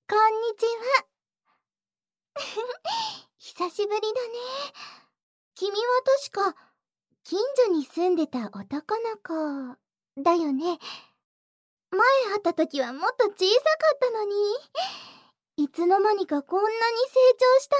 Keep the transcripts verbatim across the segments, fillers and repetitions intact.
こんにちは。久しぶりだね。君は確か近所に住んでた男の子だよね。前会った時はもっと小さかったのに、いつの間にかこんなに成長した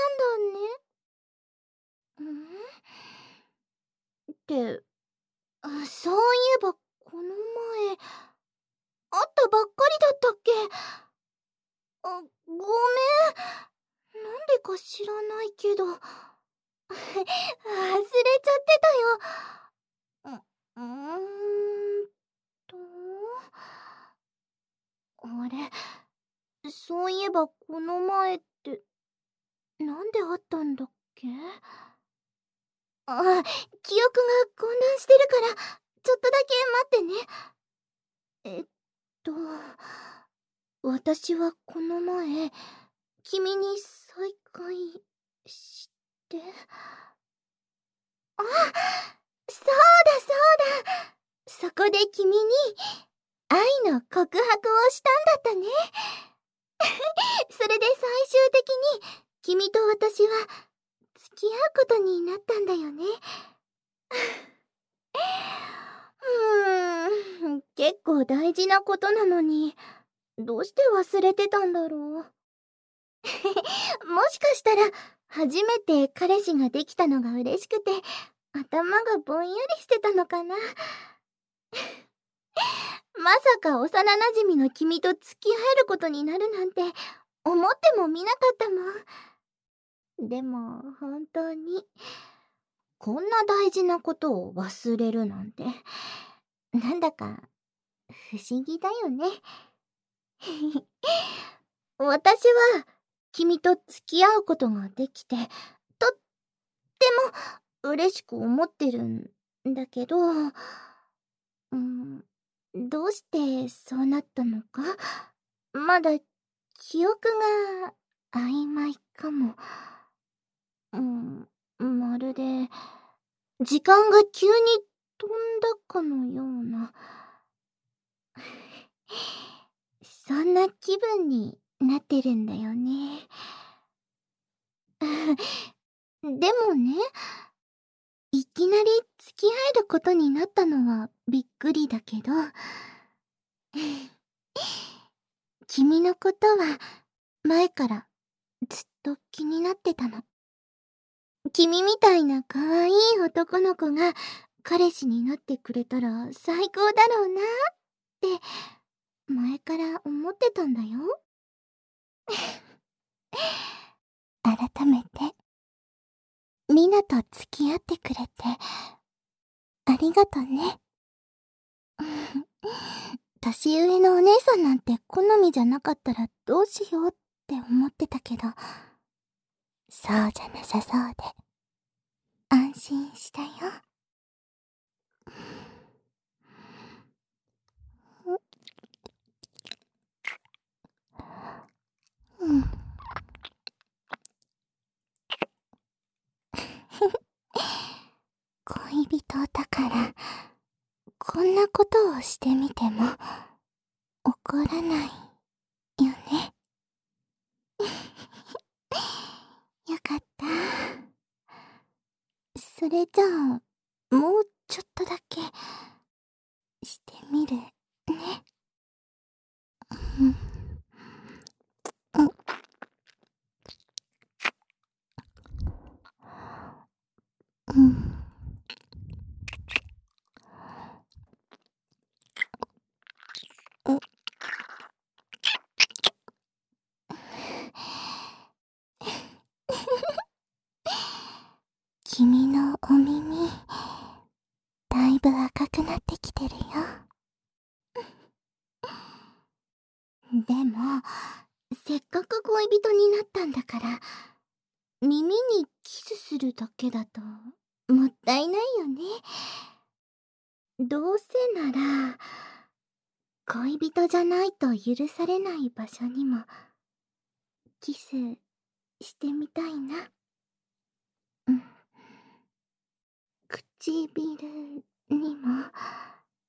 んだね。んって、あ、そういえばこの前会ったばっかりだったっけ。あ、ごめん。なんでか知らないけど忘れちゃってたよ。う、うーんとあれ、そういえばこの前ってなんで会ったんだっけ。あ、記憶が混乱してるからちょっとだけ待ってね。えっと私はこの前君に再会して、あ、そうだそうだ、そこで君に愛の告白をしたんだったね。それで最終的に君と私は付き合うことになったんだよね。うーん、結構大事なことなのにどうして忘れてたんだろう。もしかしたら初めて彼氏ができたのが嬉しくて頭がぼんやりしてたのかな。まさか幼なじみの君と付き合えることになるなんて思ってもみなかったもん。でも本当にこんな大事なことを忘れるなんてなんだか不思議だよね。私は君と付き合うことができてとっても嬉しく思ってるんだけど、うん、どうしてそうなったのかまだ記憶が曖昧かも。うん、まるで時間が急に飛んだかのようなそんな気分になってるんだよね。でもね、いきなり付き合えることになったのはびっくりだけど君のことは前からずっと気になってたの。君みたいな可愛い男の子が彼氏になってくれたら最高だろうなって前から思ってたんだよ。改めてみなと付き合ってくれてありがとね。年上のお姉さんなんて好みじゃなかったらどうしようって思ってたけど、そうじゃなさそうで安心したよ。うん。恋人だからこんなことをしてみても怒らないよね。よかった。それじゃあもうちょっとだけしてみるね。うん。うん。うん。君のお耳だいぶ赤くなってきてるよ。でもせっかく恋人になったんだから耳にキスするだけだともったいないよね。どうせなら恋人じゃないと許されない場所にもキスしてみたいな。うん。唇にも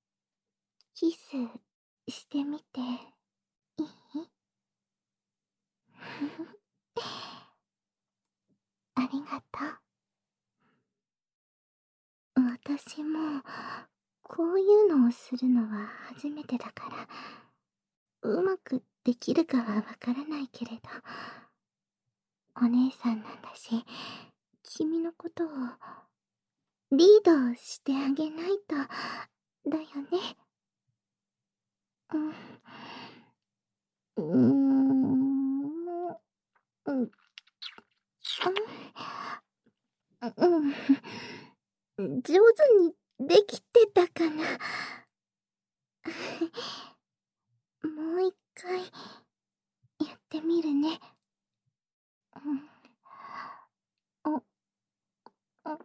キスしてみていい？ するのは初めてだから、うまくできるかはわからないけれど、お姉さんなんだし、君のことをリードしてあげないと、だよね。うん。うーん。うん。うん。上手にできてたかな。もう一回、やってみるね。うん。あ、あ、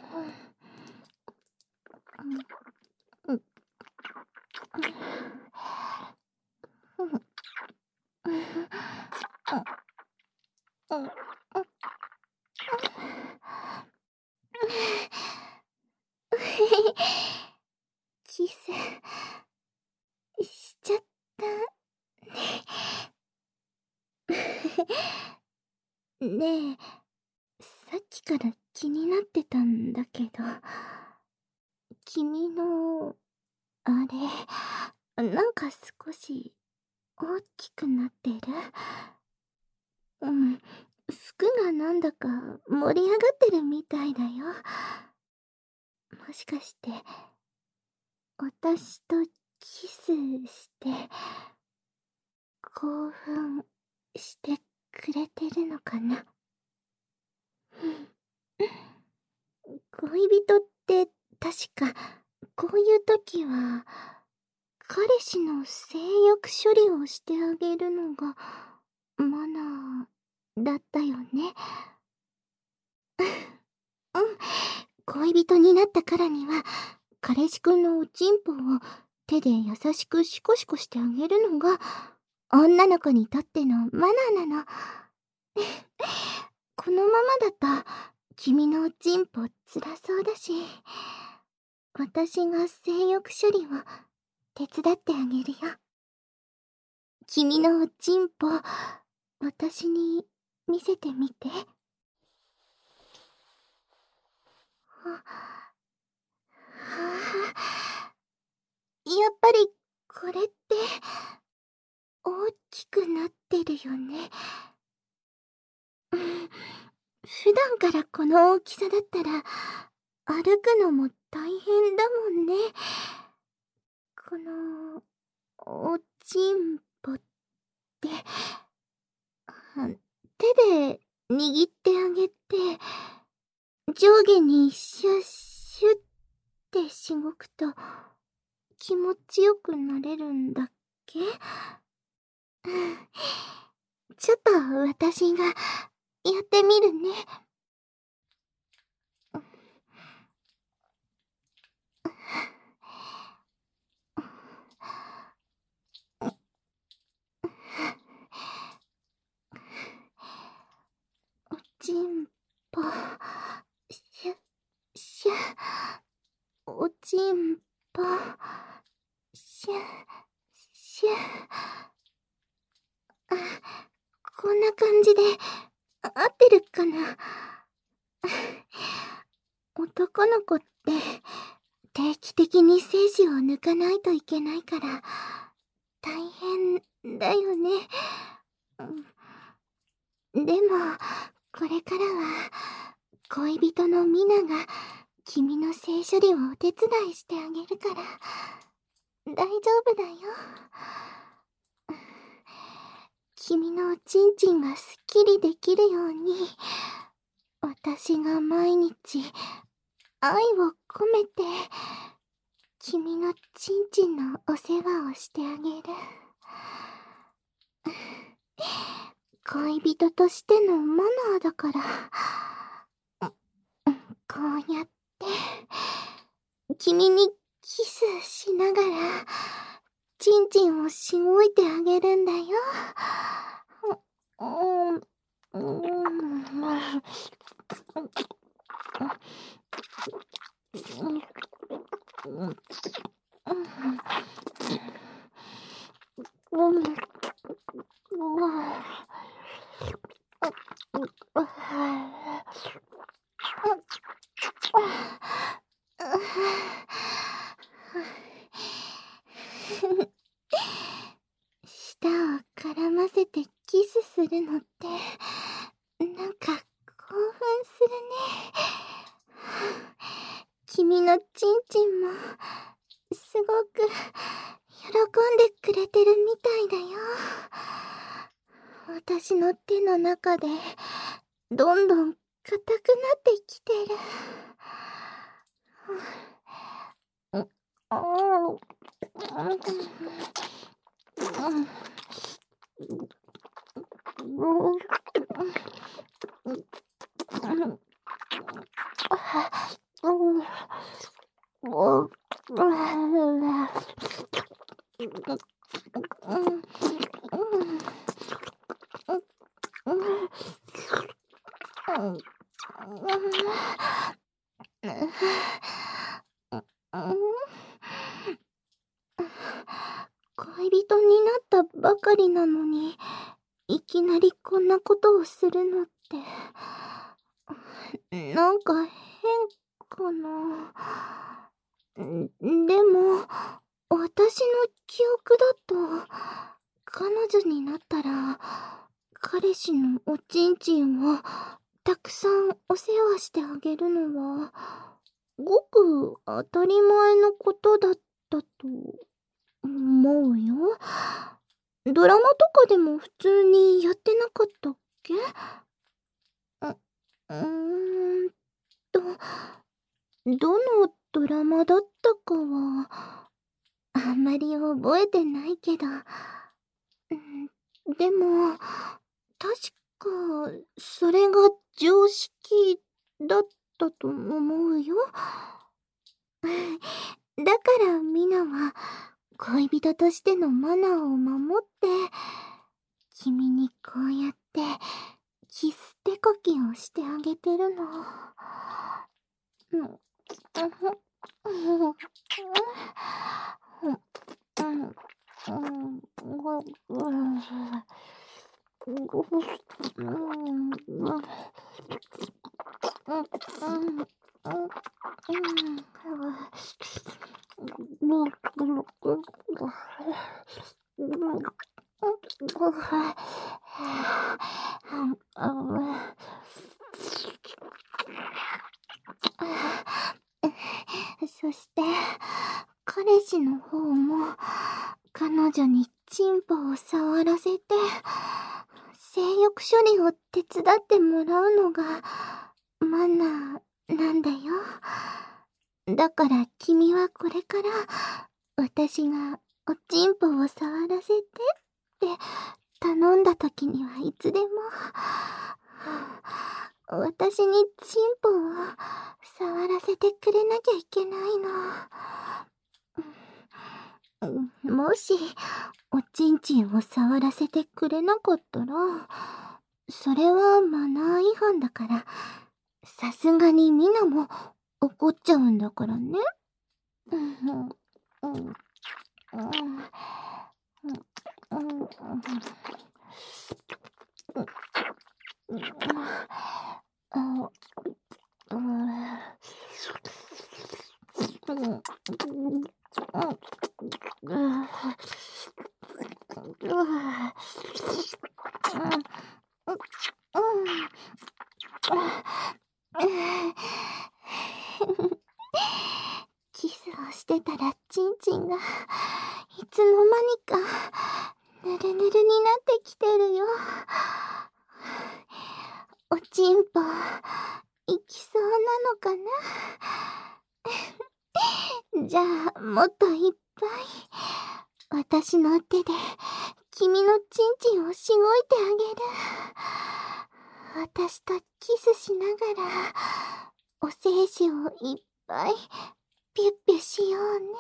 うん。うん。うん。うん。うん。キスしちゃったね。ねえ、さっきから気になってたんだけど、君の、あれ、なんか少し大きくなってる？うん、服がなんだか盛り上がってるみたいだよ。もしかして、私とキスして、興奮してくれてるのかな？恋人って確か、こういう時は、彼氏の性欲処理をしてあげるのがマナーだったよね。うん。恋人になったからには、彼氏くんのおちんぽを手で優しくシコシコしてあげるのが、女の子にとってのマナーなの。このままだと、君のおちんぽ辛そうだし、私が性欲処理を手伝ってあげるよ。君のおちんぽ、私に見せてみて。は、はあ、やっぱりこれって大きくなってるよね。うん、普段からこの大きさだったら歩くのも大変だもんね。このおちんぽって手で握ってあげて、上下にシュッシュッってしごくと気持ちよくなれるんだっけ？ちょっと私がやってみるね。おちんぽ、シュッシュッ、おちんぽ、シュッシュッ。あ、こんな感じで合ってるかな？男の子って定期的に精子を抜かないといけないから大変だよね。うん、でもこれからは恋人のミナが君の性処理をお手伝いしてあげるから大丈夫だよ。君のおちんちんがすっきりできるように私が毎日愛を込めて君のちんちんのお世話をしてあげる。恋人としてのマナーだから、こうやって君にキスしながらちんちんをしごいてあげるんだよ。うん、うん、 舌を絡ませてキスするのって、なんか興奮するね。君のチンチンも、すごく喜んでくれてるみたいだよ。私の手の中で、どんどん硬くなってきてる。ああ。恋人になったばかりなのに、いきなりこんなことをするのって、なんか変かな。でも、私の記憶だと、彼女になったら、彼氏のおちんちんをたくさんお世話してあげるのは、ごく当たり前のことだったと思うよ。ドラマとかでも普通にやってなかったっけ？う、うーんと、どのドラマだったかは、あんまり覚えてないけど、でも、確か、それが常識だったと思うよ。だからミナは、恋人としてのマナーを守って、君にこうやって、キス手こきをしてあげてるの。うん。そして、彼氏の方も、彼女にチンポを触らせて、性欲処理を手伝ってもらうのが、マナーなんだよ。だから君はこれから、私がおちんぽを触らせてって頼んだ時にはいつでも、私にチンポを触らせてくれなきゃいけないの。もし、おちんちんを触らせてくれなかったら、それはマナー違反だから、さすがにミナも怒っちゃうんだからね。キスをしてたらチンチンがいつの間にかぬるぬるになってきてるよ。おちんぽいきそうなのかな。じゃあもっといっぱい私の手で君のチンチンをしごいてあげる。私とキスしながらお精子をいっぱいピュッピュしようね。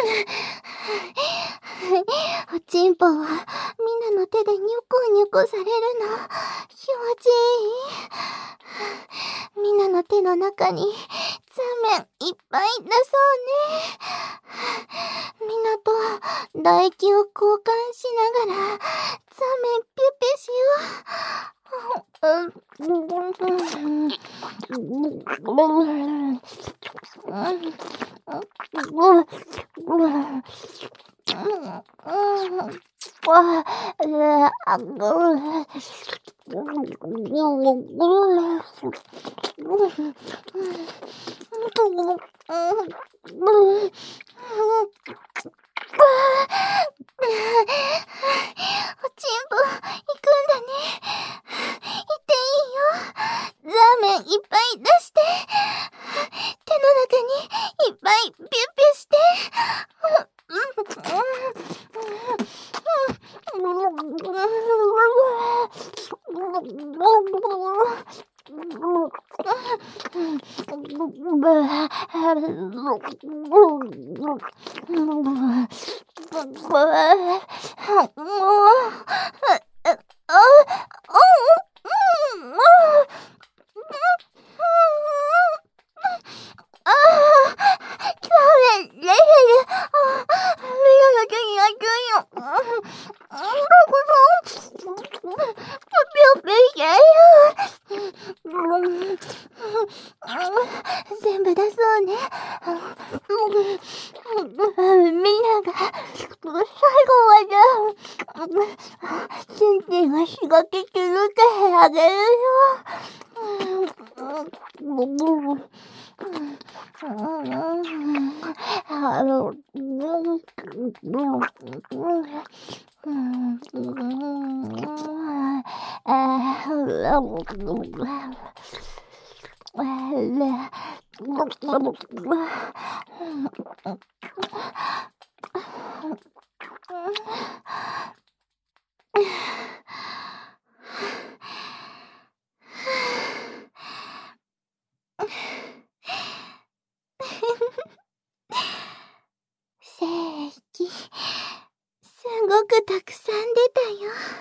おちんぽはみんなの手でニョコニョコされるの気持ちいい。みんなの手の中にザーメンいっぱいだそうね。みんなと唾液を交換しながらザーメンピュッピュしよおちんぽ、行くんだね。行っていいよ。ザーメンいっぱい出して。手の中にいっぱいピュッピュして。全部出そうね。みんなが最後まで先生が仕掛け続けてあげるよ。正規、すごくたくさん出た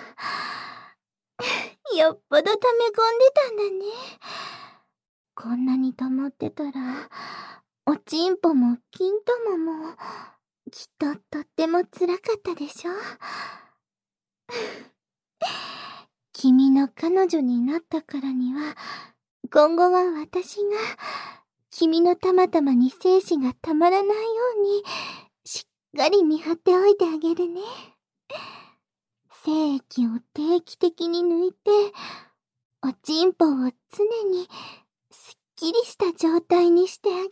よ。よっぽど溜め込んでたんだね。こんなに溜まってたら、おちんぽも金玉も、きっととっても辛かったでしょ。君の彼女になったからには、今後は私が、君のたまたまに精子がたまらないように、しっかり見張っておいてあげるね。精液を定期的に抜いて、おちんぽを常にすっきりした状態にしてあげる。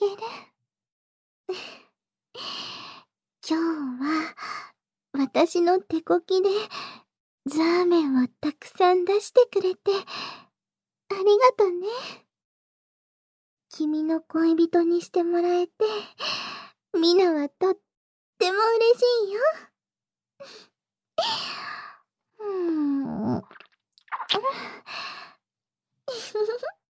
今日は私の手こきでザーメンをたくさん出してくれてありがとね。君の恋人にしてもらえてミナはとっても嬉しいよ。うーん